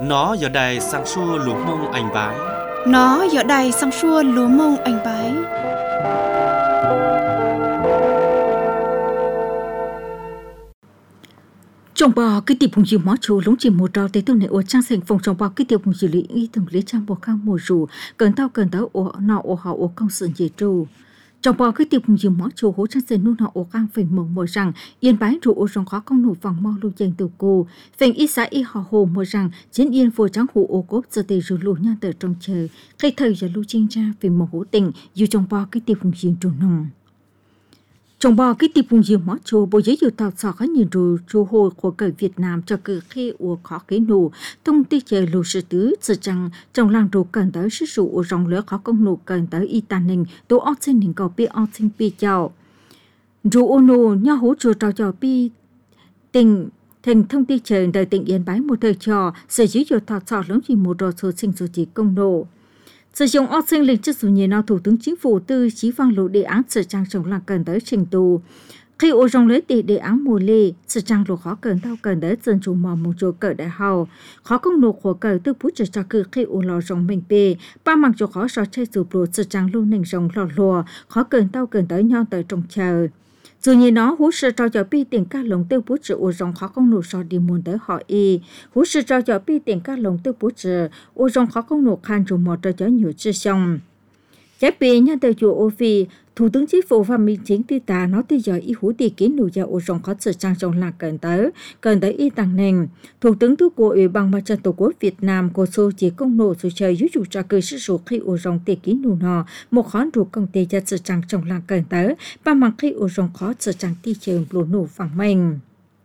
Nó giờ đây sang xua lúa mông anh bái. Nó giờ đây sang xua lúa mông anh bái. Trong bò cái tiệp hùng dìu mó chú lúng chỉ một trò tới tuần này ở trang sành phòng trong bò cái tiệp hùng dìu lý ý từng lý trang bò khang mùa rủ cần tao ở nọ ở họ ở công sự dễ trù. Trong bò cái tiệp hùng dìu mó chú hỗ trang sành nôn họ ở khang phình mộng mùa rằng yên bái rủ ở trong khó công nổ vòng mò lưu dành từ cô phình ít xã y họ hồ mùa rằng chiến yên phù trắng hủ ở cốp giờ tề rủ lù nha tờ trong chờ khi thời giờ lưu chinh cha vì mồ hỗ tình dù trong bò cái tiệp hùng dìu trù nồng. Trong bò cái tiệp hùng dìu mó chú bộ giới dìu tạo sọ khá nhìn rù chú hồi của cởi Việt Nam cho cử khi ua khó cái nụ thông tí chờ lù sự tứ sự chẳng trong làng rù cần tới sự sụ ua rong lửa khó công nụ cần tới y tàn ninh tố ớt xin ninh cầu bì ớt xin bì chào rù ua nụ nhau hỗ trợ trò trò bì tình thành thông tí chờ đời tỉnh yên bái một thời trò sự giới dìu tạo sọ lớn chỉ một rò số sinh số chỉ công nụ. Sử dụng ớt sinh lịch chức dù nhìn nào Thủ tướng Chính phủ tư chí vang lộ đề án sự trang trồng làng cần tới trình tù. Khi ô rong lấy đề án mùa lê, sự trang lộ khó cần thao cần tới dân chủ mò mù chô cờ đại hào. Khó công nộ của cờ tư bút cho cử khi ô lò rong mình bê, ba mặc cho khó so chơi dù lộ sự trang lưu nền rong lò lùa, khó cần thao cần tới nhau tới trong chờ. Dù như nó hú sư trao cho bi tiền ca lồng tiêu bút trừ ô rong khó công nụ so đi muốn tới họ y. Hú sư trao cho bi tiền ca lồng tiêu bút trừ ô rong khó công nụ khan trù mò trao cho nhiều chư xong. Trái bì nhân từ chủ ô phi, Thủ tướng Chính phủ Phạm Minh Chính tư ta nói tới giờ y hú tỷ kiến nụ ra ô rong khó sự trang trong lạc cần tới y tăng nền. Thủ tướng tư của Ủy ban Mặt trận Tổ quốc Việt Nam của số chỉ công nộ số trời giúp chủ cho cơ sự số khi ô rong tỷ kiến nụ nọ một khán rủ công ty cho sự trang trong lạc cần tới ba mặc khi ô rong khó sự trang ti trường lũ nụ phẳng mình.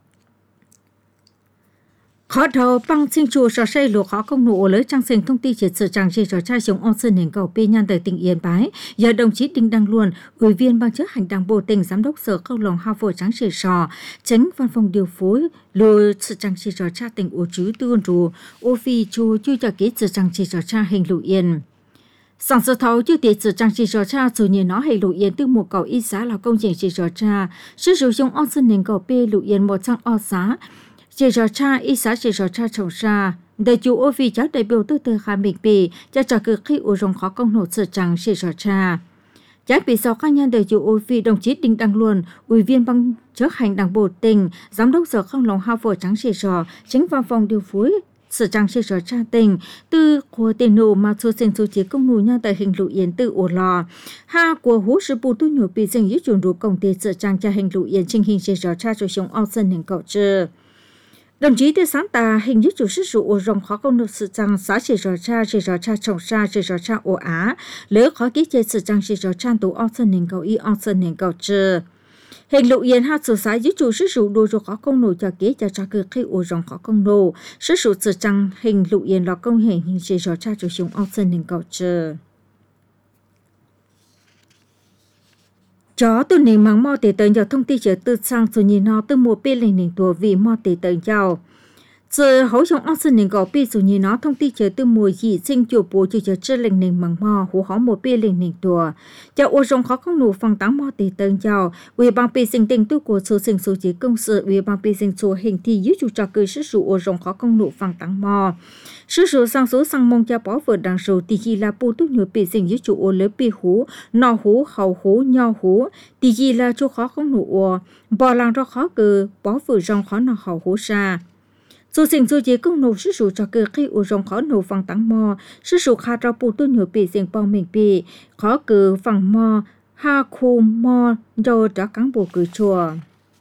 Khó đầu bằng sinh chùa sở xây lúa khó công nụ lấy trang sinh thông tin chỉ sự trang chỉ cho trai chống ôn sơn nền cầu pi nhân tới tỉnh Yên Bái. Giờ đồng chí Đinh Đăng Luân, ủy viên ban chấp hành đảng bộ tỉnh, giám đốc sở khâu lòng hao phổ trắng chỉ sò, tránh văn phòng điều phối lùi sự trang chỉ cho cha tỉnh ô chứ tương rù, ô phi chùa chưa cho ký sự trang chỉ cho cha hình lụ yên. Sáng sơ thấu chưa tiết sự trang chỉ cho cha dù như nó hay lụ yên từ một cầu y giá là công trình chỉ cho cha, sử dụng ôn sơn nền cầu pi lụ yên một trang o giá. Chỉ cho cha y xã chỉ cho cha trồng ra để chủ ô phi cháu đại biểu từ khai mình bì cho cử khi ô rong khó công nổ sự trang chỉ cho cha trái bị sau cá nhân để chủ ô phi đồng chí Đinh Đăng Luân, ủy viên ban chấp hành đảng bộ tỉnh, giám đốc sở không lòng hao phổ trắng chỉ cho chính văn phòng điều phối sự trang chỉ cho cha tỉnh từ của tiền nổ mà số sinh số chỉ công nụ nha tại hình lụ yên từ ổ lò ha của hú sư bù tu nhổ bị dành dưới chuẩn đủ công ty sự trang cho hình lụ yên trình hình chỉ cho cha cho chúng ao dân hình cậu chưa. Đồng chí tư sáng ta hình như chủ sức dụ ô rong khó công nộp sự trang xã chỉ rõ cha trồng ra chỉ rõ cha ô á lỡ khó ký chế sự trang chỉ rõ cha tố ong sơn nền cầu y ong sơn nền cầu trừ hình lụ yên hát sự xã dưới chủ sức dụ đôi cho khó công nộp cho ký cho cử khi ô rong khó công nộp sức dụ sự trang hình lụ yên là công hình chỉ rõ cha chủ chúng ong sơn nền cầu trừ. Chó từ nền mang mò tề tận vào thông tin chờ từ sang số nhìn nó từ mùa bê lên nền tua vì mò tề tận vào. Giờ hỗ trong ong sơn nền gạo bê số nhìn nó thông tin chờ từ mùa gì sinh chủ bố chờ chưa lên nền mang mò hỗ họ mùa bê lên nền tua. Cho ô rong khó không nụ phăng táng mò tề tận vào. Ủy ban bê sinh tình tu của số sinh số chỉ công sự ủy ban bê sinh số hình thì dưới chủ trò cử sức số ô rong khó không nụ phăng táng mò. Sự số sang mong cho bỏ vợ đằng số thì chỉ là bù túc nhiều bị sinh dưới chủ ô lớn bị hú, nọ hú, hậu hú, nhau hú, thì chỉ là chỗ khó không nụ ô, bỏ làng cho khó cử, bỏ vợ rong khó nọ hậu hú ra. Số sinh số chỉ công nụ sự số cho cử khi ô rong khó nụ phẳng tăng mò, sự số khá cho bù túc nhiều bị sinh bao mình bị, khó cử phẳng mò, ha khu mò, rồi đã cán bộ cử chùa.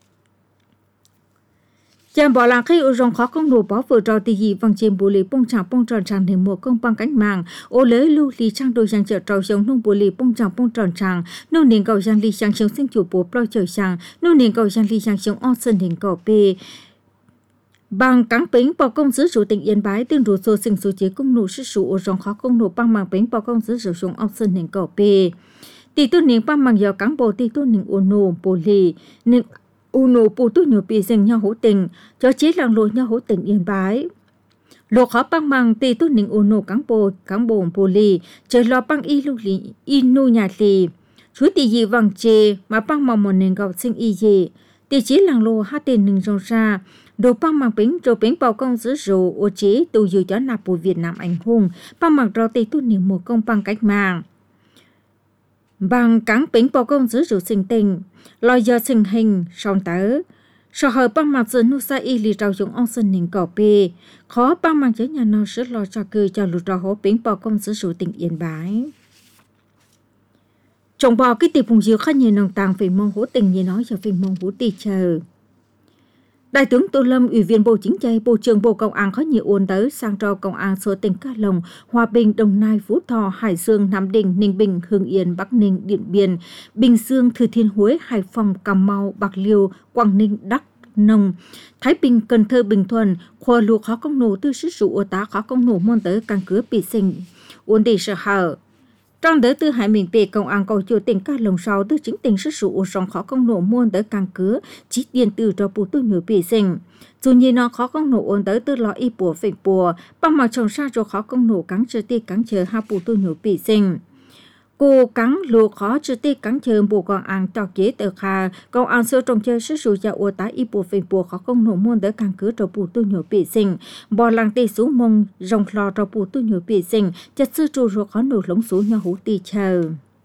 Chàng bỏ làng khi ô rong khó công nụ bỏ vừa trò tì gì văng chìm bù lì bông tròn tràng để mùa công bằng cánh mạng ô lấy lưu lì trang đôi giang chợ trâu giống nông bù lì bông tròn tràng nô nền cầu giang lì giang sống sinh chủ bố pro trời sang nô nền cầu giang lì giang sống on sơn nền cầu bê bằng cán bính bỏ công giữ chủ tỉnh Yên Bái tương đủ số sinh số chế công nụ sức sụ ô rong khó công nụ bằng bằng bính bỏ công giữ sử dụng on sơn nền cầu bê tỷ tu nền bằng bằng giờ cán bộ tỷ tu nền ô nô bù lì nền Uno bù tu nhiều bị dành nhau hữu tình, cho chế làng lối nhau hữu tình Yên Bái. Lô khó băng bằng tì tu nình uno cán bộ bù lì, trời lo băng y lưu lì, y nu nhà lì. Chú tì gì vàng chê, mà băng mong một nền gạo sinh y gì. Tỷ chỉ làng lô hát tiền nâng rong ra, đồ băng mang bính rồi bính bao công giữ rượu ô chế tù dù cho nạp của Việt Nam anh hùng, băng mặc rau tây tu niệm một công bằng cách mạng. Bằng cắn bính bao công giữ rượu sinh tình, lòi giờ sinh hình, song tớ. Sở hợp băng mặc giữ nụ xa y lì rau dùng ông sinh nình cỏ bì, khó băng mặc giữ nhà nó sẽ lo cho cư cho lụt rau hố bính bao công giữ rượu tỉnh Yên Bái. Trong bò cái tiệp hùng diệu khá nhiều nông tàng về mong hố tình như nói cho về mong hố tì chờ. Đại tướng Tô Lâm, Ủy viên Bộ Chính trị, Bộ trưởng Bộ Công an có nhiều ôn tới sang cho Công an số tỉnh Ca Long, Hòa Bình, Đồng Nai, Phú Thọ, Hải Dương, Nam Định, Ninh Bình, Hưng Yên, Bắc Ninh, Điện Biên, Bình Dương, Thừa Thiên Huế, Hải Phòng, Cà Mau, Bạc Liêu, Quảng Ninh, Đắk Nông, Thái Bình, Cần Thơ, Bình Thuận, khoa lục khó công nổ tư sức rủ ô tá khó công nổ môn tới căn cứ bị sinh, ôn đi sở hở. Trong đợt từ Hải Mình về Công an cầu chủ tỉnh Ca Long sau từ chính tỉnh sức sụ rong khó công nổ muôn tới căn cứ chỉ điện tử cho bù tu nhiều bị sinh. Dù như nó khó công nổ ôn tới từ lọ y bùa phệnh bùa, bằng mà trồng sa cho khó công nổ cắn chờ tì cắn chờ ha bù tu nhiều bị sinh. Cô cắn lùa khó chờ tì cắn chờ bù Công an trọc chế tờ khá, Công an sơ trồng chơi sức sụ cho ua tá y bùa phệnh bùa khó công nổ muôn tới căn cứ cho bù tu nhiều bị sinh. Bò làng tì sú mông rong lò cho bù tu nhiều bị sinh, chất sư trù rồi khó nổ lống sú nhau hú tì chờ.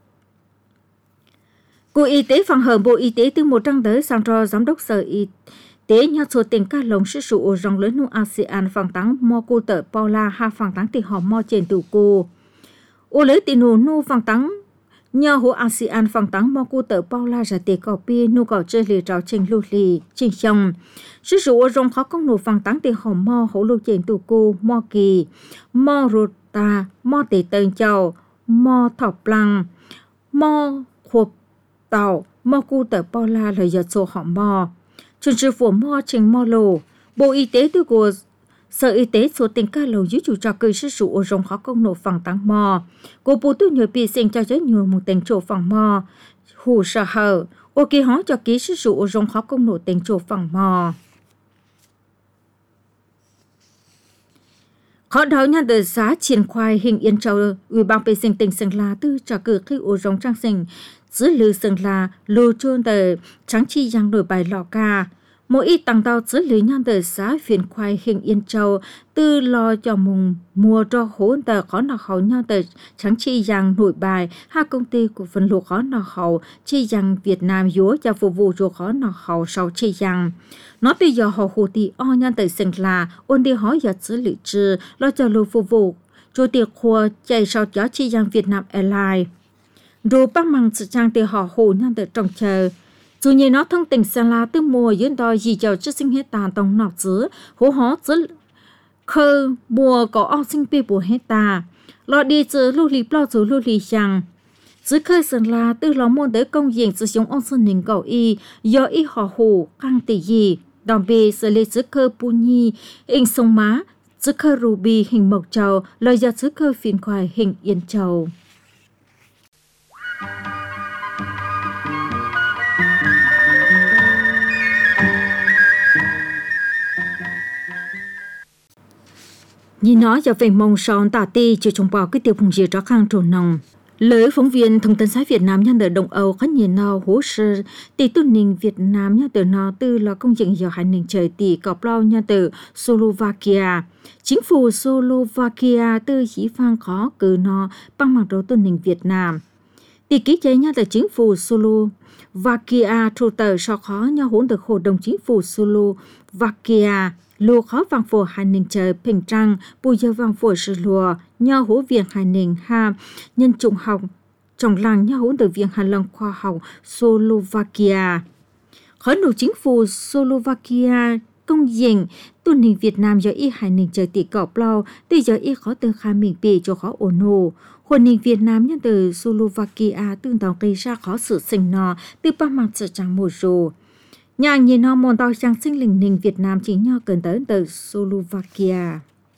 Cục Y tế phòng hợp Bộ Y tế từ một trang tới sang cho Giám đốc Sở Y tế nhà số tỉnh Ca Long sức sụ rong lớn nụ ASEAN phòng tắng mò cô tờ Paula ha phòng tắng tì họ mò trên tù cô. Ô lấy tì nụ nụ phòng tắng nhờ hữu ASEAN phòng tắng mò cô tờ Paula ra tì cỏ bia nụ cỏ chơi lì trào trình lưu lì trình xong. Sức sụ rong khó công nụ phòng tắng tì họ mò hữu lưu trên tù cô mò kỳ mò rụt ta mò tì tờn chào mò thọc lăng mò khộp tàu mò cô tờ Paula lời giật số họ mò. Chuẩn sư phủ mò trình mò lồ, Bộ Y tế từ của Sở Y tế số tỉnh Ca Long giữ chủ trò cư sức sụ ô rong khó công nổ phòng tăng mò. Cô bố tu nhờ bị sinh cho giới nhiều một tỉnh chỗ phòng mò. Hù sở hở, ô kỳ hóa cho ký sức sụ ô rong khó công nổ tỉnh chỗ phòng mò. Khó đáo nhà đời giá triển khoai hình Yên Châu, Ủy ban vệ sinh tỉnh Sơn La tư trò cử khi ô rong trang sinh. Dưới lư Sơn La, lô trôn tờ trắng chi giang nổi bài lò ca. Mỗi ít tăng tàu dưới lưới nhan tờ xã phiền khoai hình Yên Châu từ lo cho mùng mùa cho hỗn tờ khó nào hậu nhau tờ trắng chi giang nổi bài hai công ty của phần lô khó nào hậu chi giang Việt Nam dúa cho phục vụ cho khó nào hậu sau chi giang. Nó bây giờ họ hồ tì o nhan tờ Sơn La ôn đi hỏi giật dưới lưới trừ lo cho lô phục vụ cho tiệc khua chạy sau chó chi giang Việt Nam Airlines. Rồi bác măng sự trang từ họ hồ nhan tờ trong chờ. Dù như nó thông tình xa la từ mùa dưỡng đòi gì cho chức sinh hết tà tổng nọc dưới, hố hó dưới khơ mùa có ong sinh bê bùa hết tà. Lọ đi dưới lưu lì bao dưới lưu lì chàng. Dưới khơi sân la từ lọ môn tới công diện sử dụng ong sinh nình cầu y, do y họ hồ căng tỷ gì. Đòn bê dưới lê dưới khơ bù nhi, hình sông má, dưới khơ ruby hình mộc trầu, lời giật dưới khơ phiền khoai hình Yên Châu. Nhìn nói cho về mong son tả ti chưa trông bao cái tiêu phùng dìa cho khang trồn nòng. Lời phóng viên thông tấn xã Việt Nam nhân ở Đông Âu có nhìn nào hỗ trợ tỷ tu ninh Việt Nam nhân từ nào từ là công dựng giờ hành ninh trời tỷ cọp lao nhân từ Slovakia. Chính phủ Slovakia từ chỉ phan khó cử nó bằng mặt đầu tu ninh Việt Nam. Tỷ ký chế nhân từ chính phủ Slovakia trụ tờ sau khó nhau hỗn được hội đồng chính phủ Slovakia. Lùa khó vàng phổ hành ninh trời bình trăng, bùi giờ vàng phổ sư lùa, nhau hữu viện hành ninh ha, nhân trùng học, trong làng nhau hữu được viện hành lăng khoa học Slovakia. Khó nổ chính phủ Slovakia công diện, tu ninh Việt Nam do y hành ninh trời tỷ cọp lâu, từ giờ y khó từ khá mình bì cho khó ổn nổ. Hồn ninh Việt Nam nhân từ Slovakia tương tàu gây ra khó sự sinh nọ, từ ba mặt sự chẳng một rồ. Nhà nhìn họ môn tàu trang sinh linh ninh Việt Nam chính nhau cần tới từ Slovakia.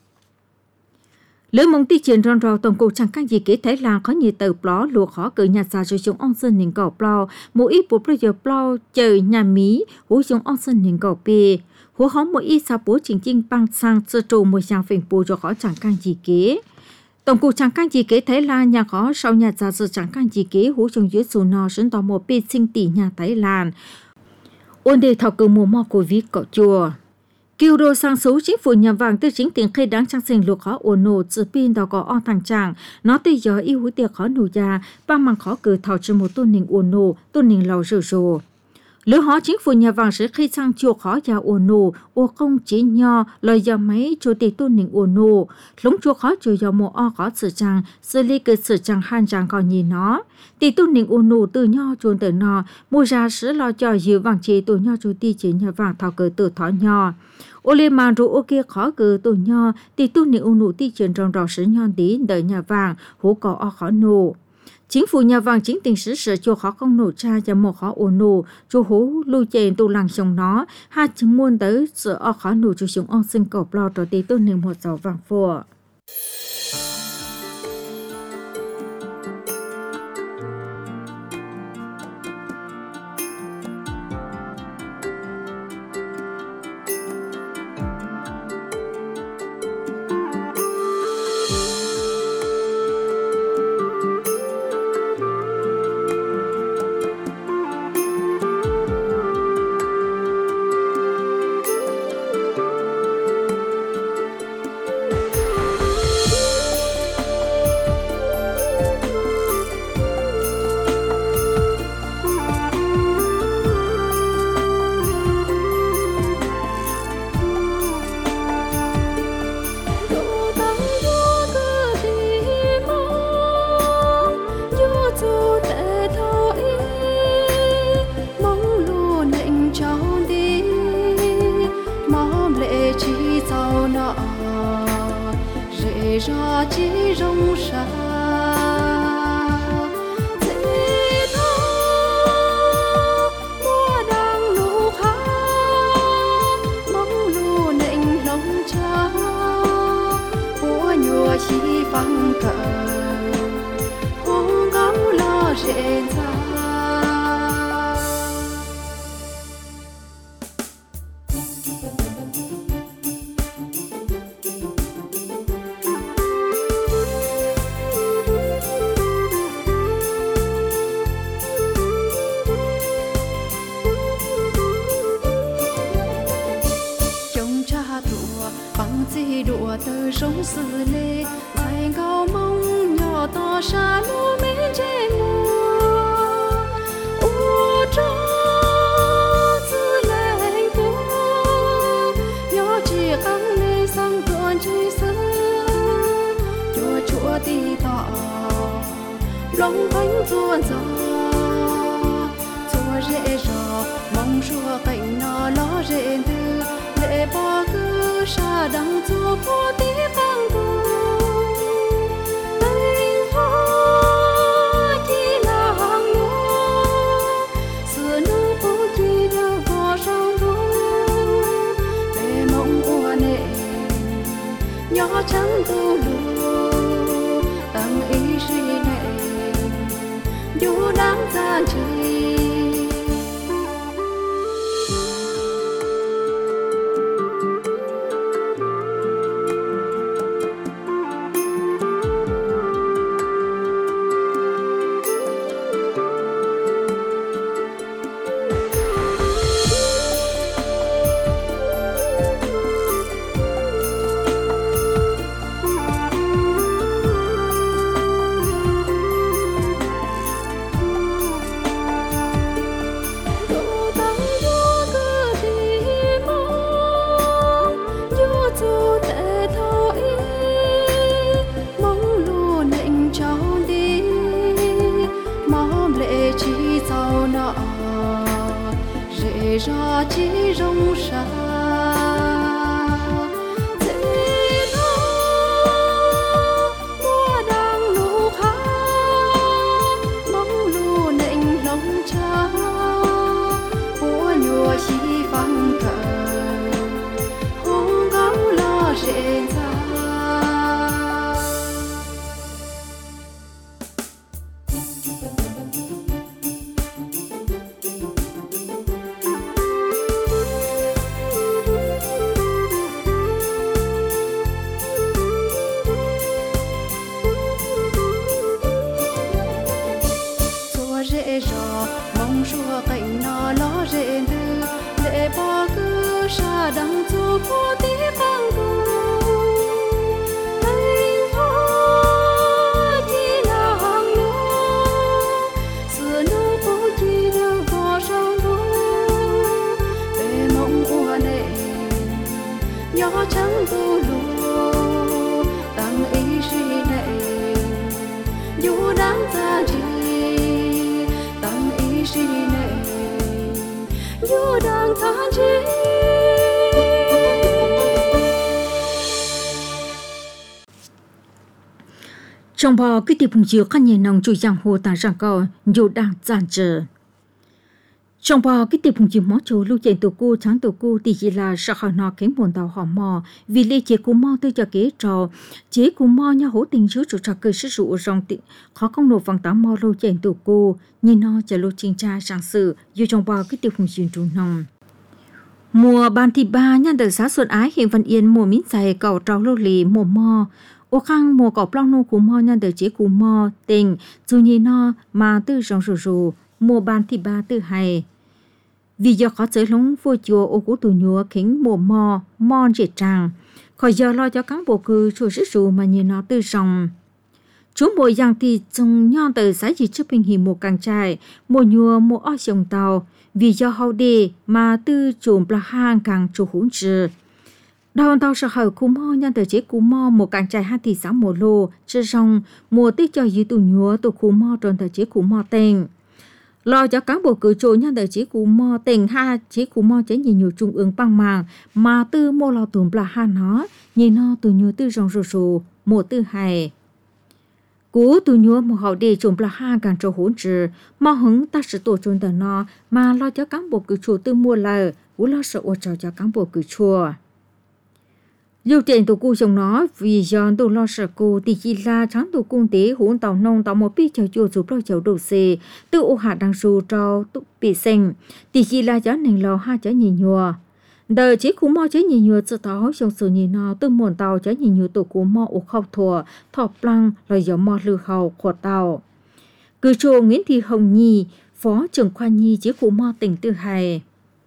Lưỡi mong ti truyền rong rào tổng cục chẳng các gì kế Thái Lan có nhiều tờ pló lùa khó cử nhà xa cho chúng ông dân ninh cỏ pló, mỗi ít bố bây giờ pló chờ nhà Mỹ hú chúng ông dân ninh cỏ bê. Hú hóng mỗi ít xa bố chính chính băng sang sơ trù một trang phình bố cho khó chẳng các gì kế. Tổng cục chẳng các gì kế Thái Lan nhà khó sau nhà xa sự chẳng các gì kế hú trong dưới dù nó sinh tỏ một bê sinh tỷ nhà Thái Lan. ôn đề thảo cử mùa mò của ví cọ chùa kiều đồ sang số chính phủ nhà vàng tư chính tiền khai đáng trang sinh lục khó ổn nổ dự pin đào có on thằng chàng nó từ giờ yêu hữu tiệc khó nụ già ba mang khó cử thảo cho một tôn nình ổn nổ tôn nình lầu rồ rồ lỡ họ chính phủ nhà vàng sẽ khi sang chùa khó già ổn nổ ô không chỉ nho lời giờ mấy cho tỷ tôn nình ổn nổ lúng chùa khó chùa giờ mùa o khó sự chàng xử lý cơ sự chàng han chàng còn nhìn nó tỷ tôn nình ổn nổ từ nho chuồn từ nọ mua ra sẽ lo cho dự vàng chế tổ nho cho tỷ chế nhà vàng thảo cử từ thọ nho ô lê màn rồi ô kia khó cử tổ nho tỷ tôn nình ổn nổ tỷ chuyển trong rò sứ nhon tí đợi nhà vàng hố cỏ o khó nổ chính phủ nhà vàng chính tình sử sở cho khó không nổ cha và một khó ổn nổ cho hố lưu chèn tu làng chồng nó hai chứng muôn tới sở o khó nổ cho chúng on sinh cọp lo cho tí tôn nền một giàu vàng phùa ra chỉ rong xa dễ tha mùa đang nụ khá mong lù nịnh lòng cha của nhùa chi vắng cờ hông gáo lo rền ra gì đùa từ sống xử lê ngày cao mong nhỏ to xa lúa mến trên mùa ô cho giữ lệnh phố nhỏ chỉ căng lê sang tuần chơi sơ chùa chùa tì tọ lòng bánh tuôn gió chùa rễ rò mong chùa cảnh nó lo rễ tư lệ bỏ cứ xa đằng chùa phố tí vang tu tình hoa chỉ là hàng lúa xưa nước phố chỉ đưa vào trong thu về mong ua nệ nhỏ trắng tu lù tăng ý suy nệ dù đáng gian chơi ra chỉ rong xa dễ tha mùa đang nụ khá mong lù nịnh lòng cha của nhùa chi vắng cờ hông gáo lo rền ra rễ rò mong chùa cảnh nó lo rền tư xa đằng cho cô tí băng đồ anh thôi chỉ là hàng lúa xưa nơi phố chỉ là gò sông đô về mong ua nệ nhỏ trắng tu lúa tăng ý suy nệ dù đáng ra gì tăng ý suy nệ dù đang than chi trong bò cái tiệp hùng chiếu các nhà nông chủ giang hồ tại giang cao dù đang giàn trở trong bò cái tiệp hùng chiếu mó chỗ lưu chạy tổ cu trắng tổ cu thì chỉ là sợ họ nọ kén buồn tàu họ mò vì lê chế cú mò tư cho kế trò chế cú mò nhau hỗ tình chứ chủ trò cười sức dụ rong tị khó công nộp vòng tám mò lưu chạy tổ cu nhìn nó chờ lưu trình tra sáng sự dù trong bò cái tiệp hùng chiếu trù nông mùa ban thì ba nhân đời xã xuân ái hiện văn yên mùa mít dày cầu trào lô lì mùa mò ô khang mùa cỏ plong nô cú mò nhân đời chế cú mò tình dù nhìn nó mà tư rong rù mùa ban thì ba tư hay vì do khó giới lúng vua chùa ô cú tù nhúa kính mùa mò dễ tràng khỏi giờ lo cho cán bộ cư chùa sức rù mà nhìn nó tư rong chúng bộ giang thì trong nhon từ xã gì trước bình hình một càng trai mùa nhúa mùa o sông tàu vì do hậu đề mà tư chùm là hang càng chủ hỗn trừ đào tàu sợ hở cú mò nhân từ chế cú mò một càng trai hai thị xã mùa lô chứ rong mùa tích cho dưới tù nhúa tù cú mò tròn từ chế cú mò tên lo cho cán bộ cử trôi nhân đời chỉ cú mò tình ha chỉ cú mò chế nhiều trung ương băng màng mà tư mô lo tùm là ha nó nhìn nó từ nhiều tư rong rù mùa tư hài cú từ nhiều một hậu đề trộm là ha càng trâu hỗn trừ mò hứng ta sẽ tổ trôn tờ nó mà lo cho cán bộ cử trôi tư mua lờ cú lo sợ ô trò cho cán bộ cử chùa dù tiền tụ cu chồng nó vì do tụ lo sợ cô thì chỉ là trắng tụ cung tế hỗn tàu nông tàu một pi chầu chùa giúp lo chầu đầu xề tự ô hạ đang su trao tụ bị sinh thì chỉ là chó nền lò ha chó nhìn nhùa đời chỉ cú mò chó nhìn nhùa sự tao trong sự nhìn nó tự muộn tàu chó nhìn nhùa tụ cú mò ô khâu thùa thọ plăng lời gió mò lư hầu của tàu cử chùa Nguyễn Thị Hồng Nhi phó trưởng khoa nhi chỉ cú mò tỉnh Tư Hải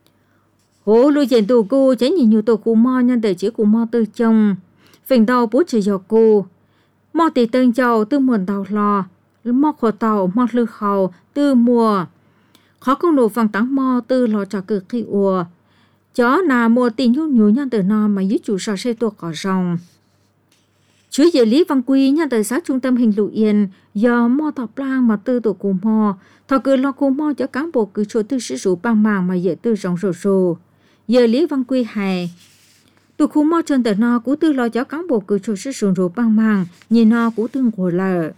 hố lưu diện tù cô chế nhìn nhiều tù cú mò nhân đời chế cú mò tư chồng phình tàu bố chỉ dò cô mò tỷ tên giàu tư muộn tàu lò mò khổ tàu mò lư khẩu tư mùa khó công nổ vàng táng mò tư lò trò cực khi ùa chó nà mùa tình nhu nhu nhân đời nò mà dưới chủ sở xe tuộc cỏ rồng chú dễ lý văn quy nhân đời xã trung tâm hình lụ yên do mò thọc lang mà tư tổ cú mò thọ cứ lo cú mò cho cán bộ cứ chỗ tư sử dụng băng màng mà dễ tư rong rồ giờ lý văn quy hài tụ khu mò trên tờ no cú tư lo cho cán bộ cử chủ sử dụng rượu băng màng nhìn no cú tương của lợ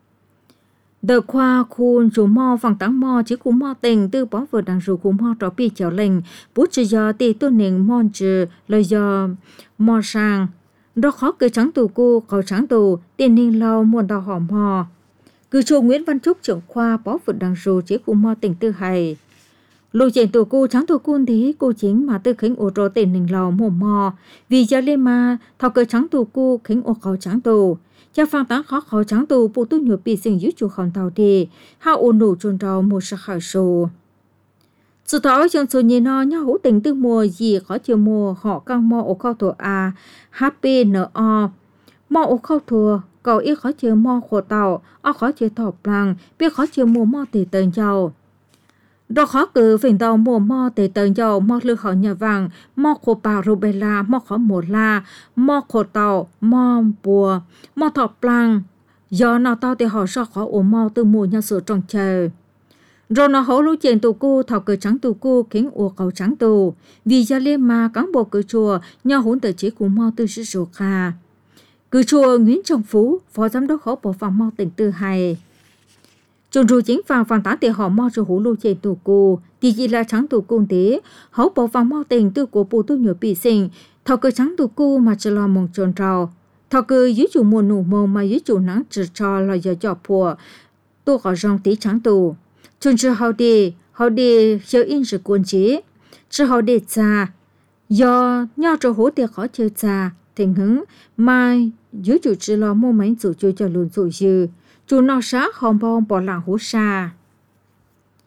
đợt khoa khuôn chủ mò phòng táng mò chỉ cú mò tình tư bỏ vừa đằng rượu cú mò trò pi chảo lệnh bút chỉ do tì tu nền mòn trừ lời do mò sang đó khó cứ trắng tù cô cầu trắng tù tiền ninh lâu muôn đào hòm hò cử chủ Nguyễn Văn Trúc trưởng khoa bỏ vừa đằng rượu chỉ cú mò tỉnh Tư Hải lô chuyện tổ cô trắng tổ côn thế cô chính mà tư khánh ô trò tên nình lò mồm mò vì giờ lên mà thao cơ trắng tổ cô khánh ô khẩu trắng tổ cha phang táng khó khẩu trắng tổ bộ tu nhựa bị sinh dưới chủ khổng tàu đi ha ôn nổ trôn trào một sắc khởi sổ sự thảo trong số nhìn nó nhau hữu tình tư mùa gì khó chiều mùa họ căng mò ô khẩu thổ a HPNO mò ô khẩu thổ cầu ít khó chiều mò khổ tàu o khó chiều thọ plăng biết khó chiều mùa mò tề tờn giàu đó khó cử phình tàu mùa mò tề tờn giàu mò lư khẩu nhà vàng mò khổ bà rubella mò khó mùa la mò khổ tàu mò bùa mò thọ plăng do nào tao thì họ sao khó ổ mò từ mùa nhà sửa trong chờ rồi nó hỗ lũ chuyện tù cô thảo cờ trắng tù cô khiến ổ cầu trắng tù vì gia lê mà cán bộ cử chùa nhau hỗn tờ chế của mò từ sự sổ kha cử chùa Nguyễn Trọng Phú phó giám đốc khẩu bộ phòng mò tỉnh Tư Hải Chúng rùi chính phàng phàng tán để họ mò cho hữu lô trên tù cô thì chỉ là trắng tù cung tế hấu bộ phòng mò tình tư của bù tu nhựa bị sinh thảo cờ trắng tù cô mà chỉ lo mong tròn trào thảo cờ dưới chủ mùa nụ mông mà dưới chủ nắng trừ trò là giờ chọ phùa tu có rong tí trắng tù chúng chưa họ đi chơi in sự quân chế chưa họ để cha do nhau cho hữu để khó chơi cha tình hứng mai dưới chủ chỉ lo mua máy chủ chơi cho luôn chủ dư chủ nó sát hòm bông bỏ làng hú xa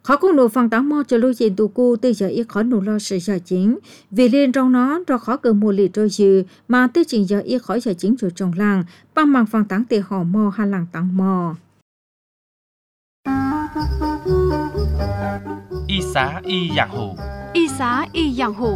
Khó cũng nổ phẳng táo mò cho lôi diện tù cu từ giờ ít khó nổ lo sự giờ chính. Vì lên trong nó rồi khó cờ mùa lì trôi dư mà từ trình giờ ít khó giờ chính rồi trong làng. Bằng bằng phẳng táng tề hò mò hà làng tăng mò. Y xá y dạng hổ. Y xá y dạng hổ.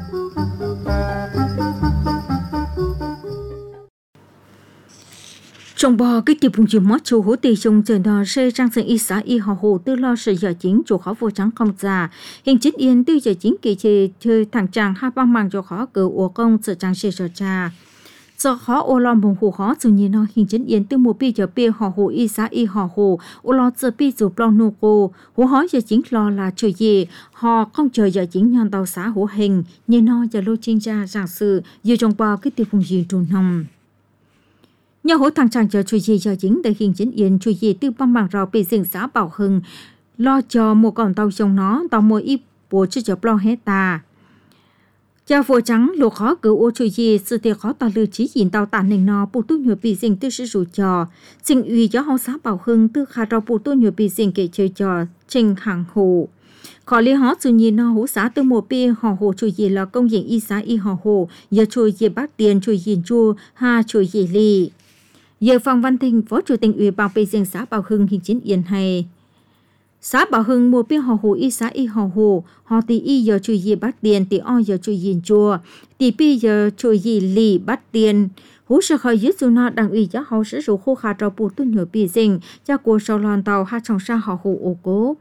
Trong bò cái tiệp vùng chìm mót chủ hỗ tì trong trời đò xe trang sinh y xã y họ hồ tư lo sự giờ chính chủ khó vô trắng không già. Hình chính yên tư giờ chính kỳ chơi thẳng tràng hai băng mang cho khó cờ ổ công sự trang xe sở trà. Do khó ô lo mông hồ khó dù nhìn nó hình chính yên tư mùa bi giờ bi họ hồ y xã y họ hồ ô lo giờ bi dù plong nô cô hồ hỏi giờ chính lo là trời gì họ không chờ giờ chính nhân tàu xã hồ hình nhìn nó giờ lô chính ra giảng sự giờ trong bò cái tiệp vùng chìm trùn nồng. Nhà hỗ thằng chàng chờ chui gì giờ chính tại hình chính yên chui gì tư băm bằng rào bị rừng xã Bảo Hưng lo cho một con tàu trong nó tàu mua ít bố chưa chấp lo hết ta. Cha phổ trắng lô khó cứu ô chui gì sự thể khó ta lưu trí nhìn tàu tàn nền nó bù tu nhiều bị rừng tư sử dụng cho trình uy cho hậu xã Bảo Hưng tư khá rào bù tu nhiều bị rừng kể chơi cho trình hàng hồ. Khó lý hóa dù nhìn nó hỗ xã tư một bì họ hồ chui gì là công diện y xã y họ hồ giờ chui gì bác tiền chui gì chua ha chui gì lì. Giờ Phạm Văn Thịnh, Phó Chủ tịch Ủy ban Bê Giang xã Bảo Hưng hình chính yên hay. Xã Bảo Hưng một bên họ hồ y xã y họ hồ, họ tỷ y giờ chui gì bắt tiền, tỷ o giờ chui gì chùa, tỷ pi giờ chui gì lì bắt tiền. Hú sự khởi dưới dù nó đảng ủy cho họ sử dụng khô khá trò bù tu nhờ Bê Giang, cho cuộc sau lòn tàu hát trong xa họ hồ ô cố.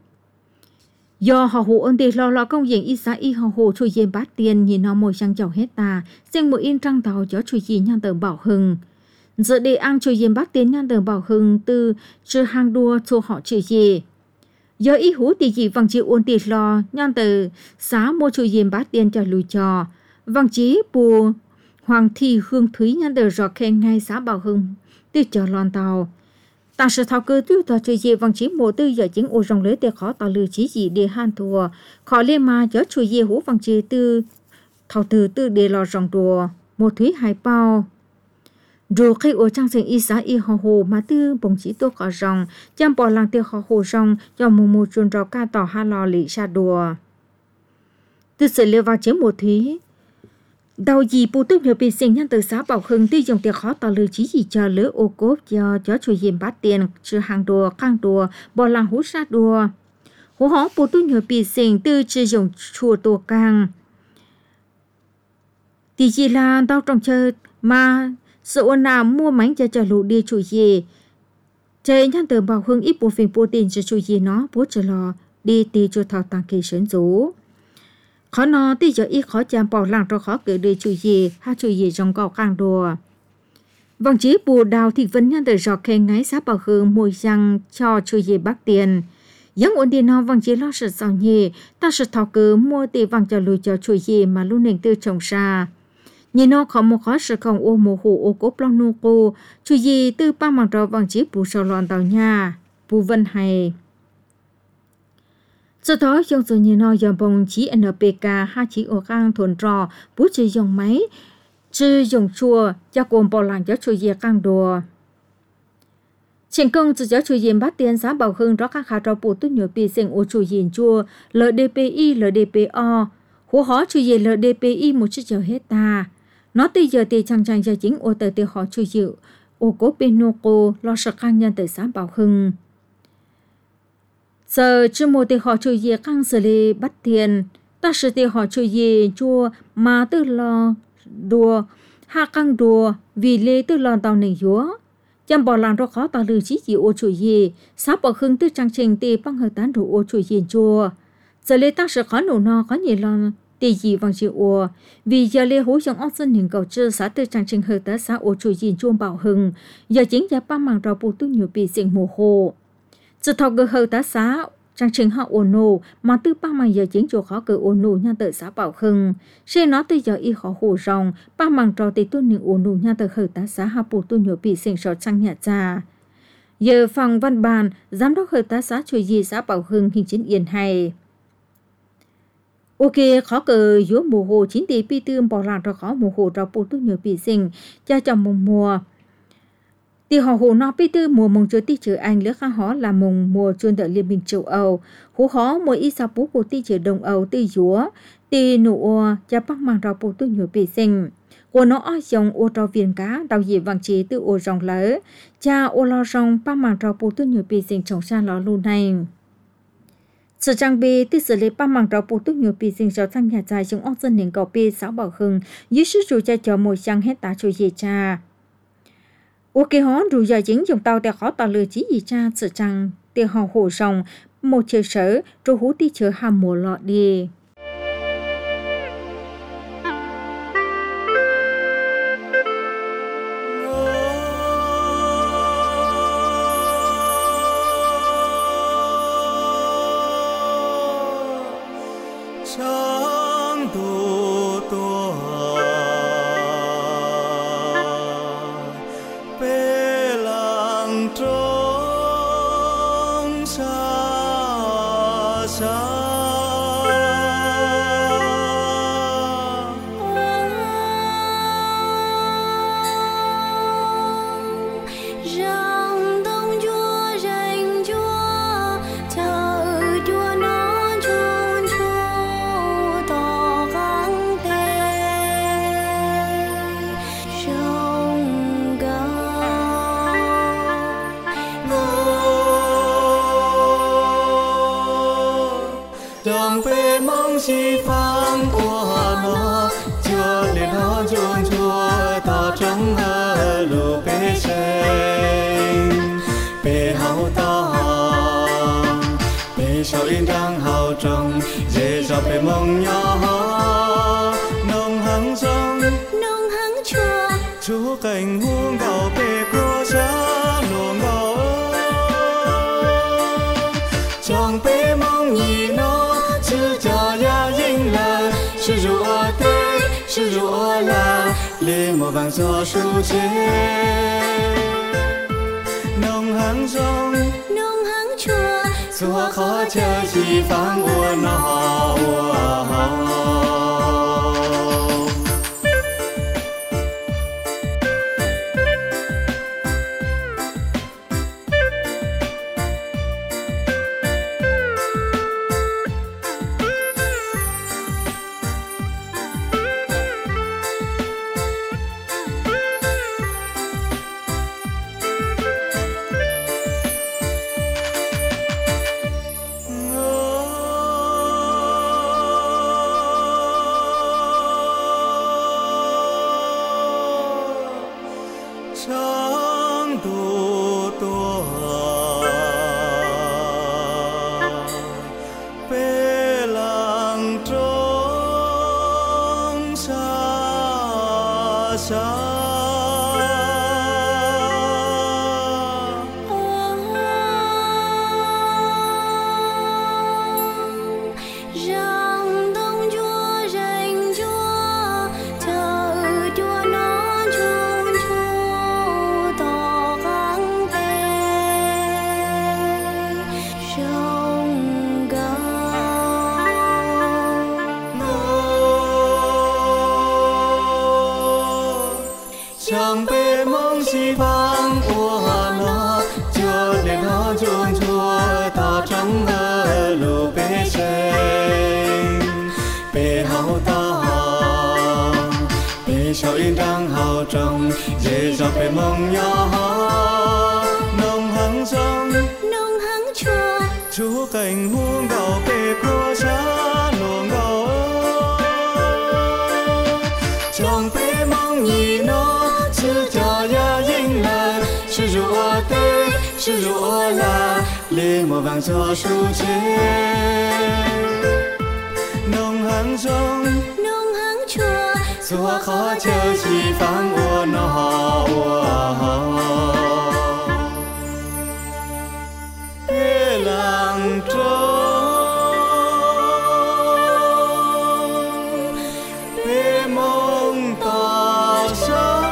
Do họ hồ ơn đề lo công diện y xã y họ hồ chui gì bắt tiền, nhìn nó mồi sang giàu hết ta, riêng một in trăng tàu cho chui gì nhăn tờ Bảo Hưng. Giờ để ăn chui yên bác tiến nhân tờ Bảo Hưng từ chữ hàng đua cho họ chữ gì. Giờ ý hú thì gì vằng chỉ ôn tiệt lo nhân tờ xá mua chui yên bác tiến cho lùi cho. Vằng chí bù Hoàng Thị Hương Thúy nhân tờ rõ khen ngay xã Bảo Hưng từ cho lon tàu. Ta sự thao cơ tiêu tờ chui gì vằng chí mùa tư giờ chính ô rong lưới để khó tàu lưu chí gì để han thùa. Khó lên mà giờ chui yên hú vằng chí tư thao từ tư để lo rong đùa. Một thúy hai bao. Rồi khi ở trang sinh y xã y họ hồ mà tư bồng chỉ tôi có rong, chăm bỏ làng tiêu họ hồ rong cho mù chuồn rau ca tỏ ha lò lì xa đùa. Từ sự liệu vào chế một thúy. Đầu gì bù tức nhờ bị sinh nhân từ xã Bảo Hưng tư dùng tiêu khó tỏ lưu chí gì cho lỡ ô cốp cho chui hiểm bát tiền, chữ hàng đùa, khang đùa, bỏ làng hú xa đùa. Hú hó bù tức nhờ bị sinh tư chỉ dùng chùa tổ càng. Thì chỉ là đau trong chơi mà sự ôn nào mua mánh cho lũ đi chui gì. Chơi nhân từ Bảo Hưng ít bộ phim bố tiền cho chui gì nó bố cho lò đi tì cho thảo tăng kỳ sớn rú. Khó nó tí giờ ít khó chạm bỏ làng cho khó cử đi chui gì ha chui gì trong gạo càng đùa. Vòng chí bù đào thì vẫn nhân từ rõ khen ngái xã Bảo Hưng mùi răng cho chui gì bác tiền. Giống ổn đi nó vòng chí lo sợ sao nhì ta sợ thảo cử mua tì vàng cho lùi cho chui gì mà luôn nền tư trồng xa. Nhìn nó có một khó sự không ô mồ hồ ô cố plong nô cô, chú gì từ ba mạng trò vàng chí bù sầu lòn tàu nhà, bù vân hay. Sau đó dòng dù nhìn nó dòng bông chí NPK hai chí ô căng thuần trò, bú chỉ dòng máy, chứ dòng chua, cho cồn bò làng cho chú gì căng đùa. Trên công chỉ cho chú gì bắt tiền xã Bảo Hưng đó các khả trò bù tốt nhiều bì sinh ô chú gì chua, LDPI, LDPO, hú hó chú gì LDPI một chút chờ hết ta. Nó từ giờ thì chẳng giờ chính ô tờ thì họ chui chịu ô cố bên nô cô lo sợ khăn nhân từ xã Bảo Hưng. Giờ chứ một thì họ chui gì khăn xử lý bắt tiền ta sự thì họ chui gì chua mà từ lo đùa hạ căng đùa vì lê từ lo tàu này dúa chăm bỏ làng đó khó tàu lưu chí gì ô chui gì xã Bảo Hưng từ trang trình thì bằng hơi tán đủ ô chui gì chua giờ lê ta sự khó nổ no có nhiều lo tỷ gì vàng chịu ua vì giờ lê hú trong óc dân hình cầu chưa xã tư trang trình hơi tới xã ô chui gì chuông Bảo Hưng giờ chính giá ba mảng rau bù tu nhiều bị sinh mùa hồ sự thọ cơ hơi tới xã trang trình họ ôn nô mà từ ba mảng giờ chính chỗ khó cơ ôn nô nhân tự xã Bảo Hưng xe nó từ giờ y khó hồ rong ba mảng rau tỷ tu những ôn nô nhân tự hơi tới xã hạ bù tu nhiều bị sinh sọt sang nhà cha giờ phòng văn bản giám đốc hơi tới xã chui gì xã Bảo Hưng hình chính yên hay. Ok, khó cờ giữa mùa hồ chính tỷ pi tương bỏ làng cho khó mùa hồ cho bù tu nhiều bị sinh cho chồng mùa. Thì họ hồ nó biết tư mùa mong cho tí chữ Anh lứa khá họ là mùa chuyên đợi Liên minh châu Âu. Hồ họ mùa ít sao bố của tí chữ Đông Âu tí dúa. Tí nụ cha bác mang rau bố tư nhiều bề sinh. Của nó ở dòng ô trò viên cá đào dì vàng chế từ ô rong lỡ. Cha ô lo rong bác mang rau bố tư nhiều bề sinh trong xa lọ luôn này. Sự trang bê từ xử lý bác mang rau bố tư nhiều bề sinh cho sang nhà dài trong ốc dân nền cầu bê sáu bảo hưng. Dưới sức rủ cha cho mùi sang hết tá cho dì cha. Ok họ rủ giờ chính dùng tàu để khó tàu lừa chỉ gì cha sự trang để họ hồ rồng một chiều sở rồi hú đi chở hàm mùa lọ đi. Mong nhỏ nông hăng sông nông hăng chua chú cảnh huống gạo bê cô giá luồng gạo trong bê mong nhìn nó chứ cho ya dinh là sư rùa tê sư rùa là lê mùa vàng gió su chế nông hăng sông nông hăng chua xua khó chờ chỉ phang ua nó trong bê mong si vang của nó cho để nó chuông chua ta trong mơ lù bê sen bê hậu ta bê sao yên đang hậu trong dễ dọc bê mong nhỏ nông hăng sông nông hăng chua chú cảnh huống gạo bê của giá luồng gạo trong bê mong nhìn nó sư cho ya dinh là sư rùa tê sư rùa là lê mùa vàng gió su chế nông hăng sông nông hăng chua xua khó chờ chỉ phang ua nó bê làng trống bê mong tỏ sáng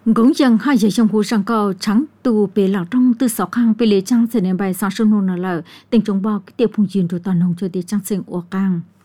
cũng chẳng hai giờ trong khu sang cao trắng từ bề lạc trong từ sáu khang bề lệ trang sẽ nên bài sáng sớm nôn là tình trong bao cái tiệp phùng truyền từ toàn hồng cho tiệp trang sinh ô cang